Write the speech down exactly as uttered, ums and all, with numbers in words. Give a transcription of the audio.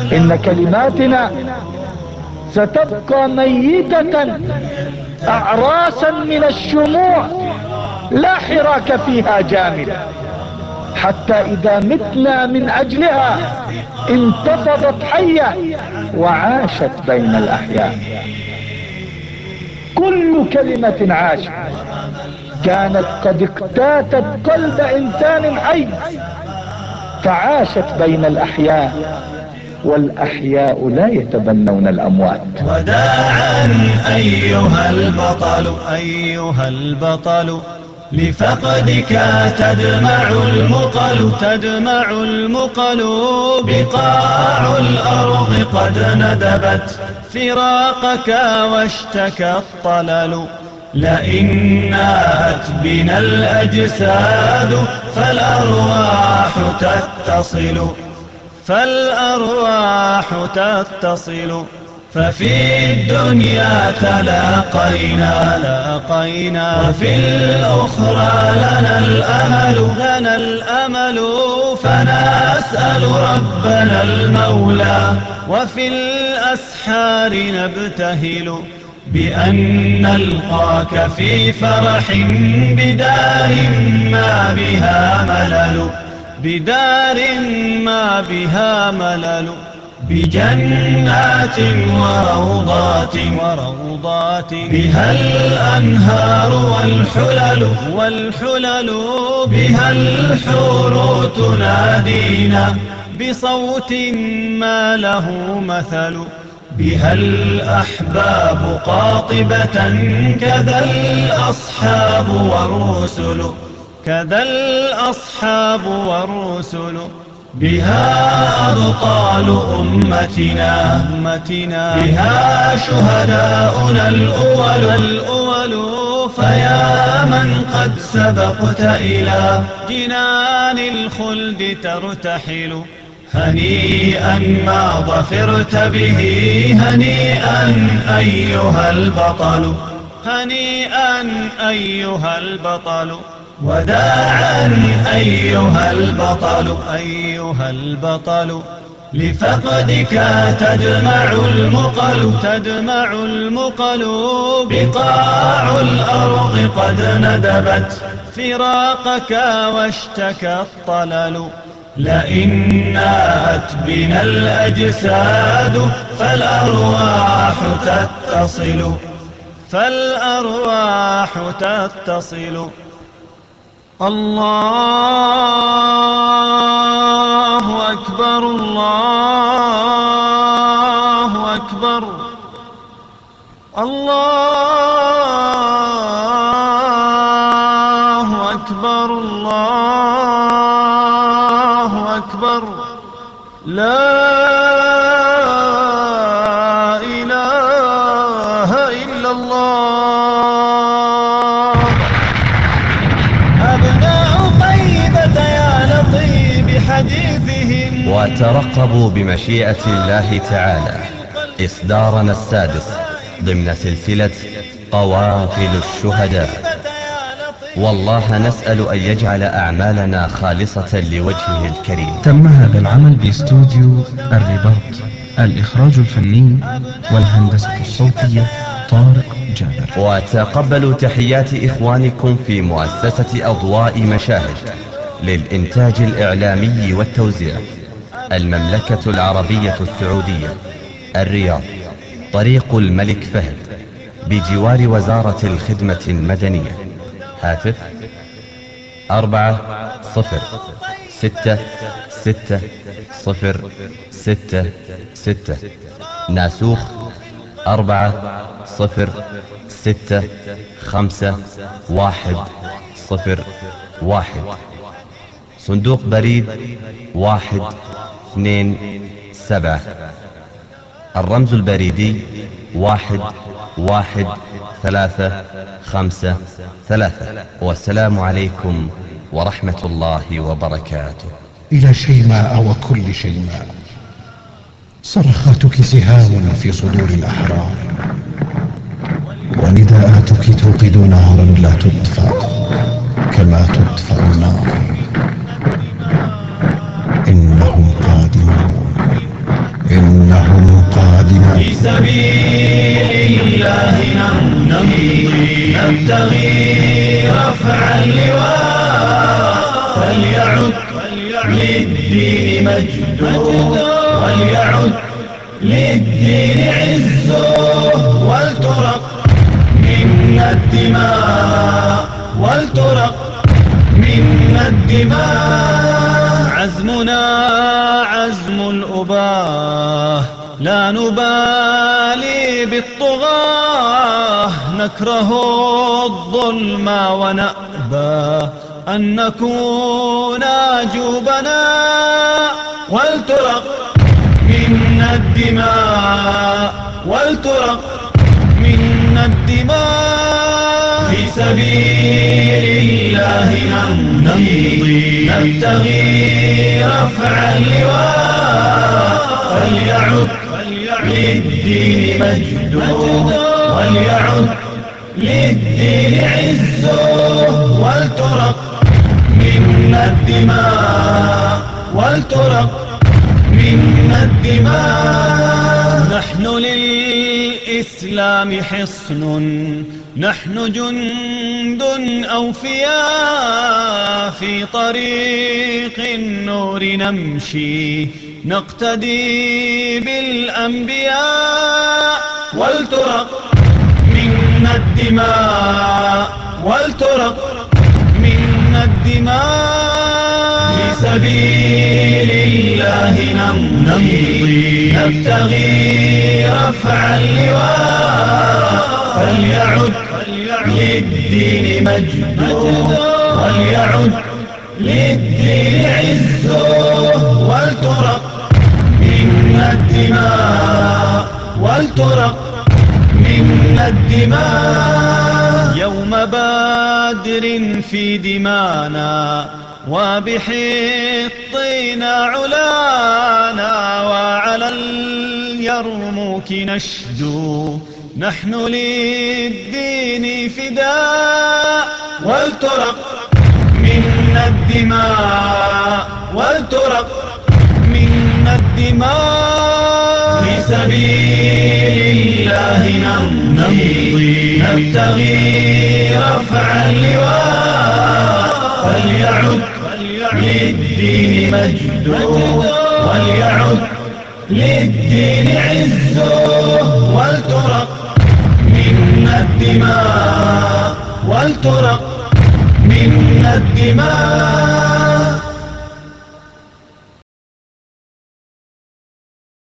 إن كلماتنا ستبقى ميتة أعراسا من الشموع لا حراك فيها جامد، حتى إذا متنا من أجلها انتفضت حية وعاشت بين الأحياء. كل كلمة عاشت كانت قد اقتاتت قلب إنسان حي، فعاشت بين الأحياء، والأحياء لا يتبنون الأموات. وداعا أيها البطل أيها البطل لفقدك تدمع المقل تدمع المقل بقاع الأرض قد ندبت فراقك واشتكى الطلل. لئن ناءت بنا الأجساد فالأرواح تتصل فالأرواح تتصل ففي الدنيا تلاقينا تلاقينا وفي الأخرى لنا الأمل لنا الأمل فنسأل ربنا المولى وفي الأسحار نبتهل بأن نلقاك في فرح بدار ما بها ملل بدار ما بها ملل بجنات وروضات وروضات بها الأنهار والحلل والحلل بها الحور تنادينا بصوت ما له مثل بها الأحباب قاطبة كذا الأصحاب والرسل كذا الأصحاب والرسل بها أبطال أمتنا أمتنا بها شهداؤنا الأول الأول فيا من قد سبقت إلى جنان الخلد ترتحل هنيئا ما ظفرت به هنيئا أيها البطل هنيئا أيها البطل وداعا أيها البطل أيها البطل لفقدك تدمع المقل تدمع المقل بقاع الأرض قد ندبت فراقك واشتكى الطلل. لئن ناءت بنا الأجساد فالأرواح تتصل فالأرواح تتصل. الله أكبر الله أكبر الله أكبر الله أكبر لا إله إلا الله. أبناء طيبة يا لطيف حديثهم وترقبوا بمشيئة الله تعالى إصدارنا السادس ضمن سلسلة قوافل الشهداء. والله نسأل أن يجعل أعمالنا خالصة لوجهه الكريم. تم هذا العمل باستوديو الرباط، الإخراج الفني والهندسة الصوتية طارق جابر. وتقبلوا تحيات إخوانكم في مؤسسة أضواء مشاهد للإنتاج الإعلامي والتوزيع، المملكة العربية السعودية، الرياض، طريق الملك فهد، بجوار وزارة الخدمة المدنية. هاتف أربعة صفر ستة ستة صفر ستة ستة. ناسوخ أربعة صفر ستة خمسة واحد صفر واحد. صندوق بريد واحد اثنين سبعة. الرمز البريدي واحد واحد ثلاثة خمسة ثلاثة. والسلام عليكم ورحمة الله وبركاته. إلى شيماء وكل شيماء، صرخاتك سهام في صدور الأحرار، ونداءاتك توقد نارا لا تطفأ كما تطفأ النار. إنهم قادمون قادما. في سبيل الله نمضي نبتغي رفع اللواء، فليعد للدين مجده وليعد للدين عزه، ولترق منا الدماء ولترق منا الدماء. عزمنا عزم الأباه، لا نبالي بالطغاة، نكره الظلم ونأبى أن نكون جبناء، ولترق منا الدماء ولترق منا الدماء. في سبيل الله نمضي نبتغي رفع اللواء، فليعد للدين مجده وليعد للدين عزه، ولترق منا الدماء ولترق منا الدماء. نحن للإسلام حصن، نحن جند أوفياء، في طريق النور نمشي نقتدي بالأنبياء، ولترق منا الدماء ولترق منا الدماء. في سبيل الله نمضي نبتغي رفع اللواء، فليعد للدين مجده وليعد للدين عزه، ولترق منا الدماء ولترق منا الدماء. يوم بدر في دمانا وبحطنا علانا، وعلى اليرموك نشدو نحن للدين فداء، ولترق منا الدماء ولترق منا الدماء. في سبيل الله نمضي نبتغي رفع اللواء، فليعد للدين مجده وليعد للدين عزه، ولترق منا الدماء ولترق منا الدماء.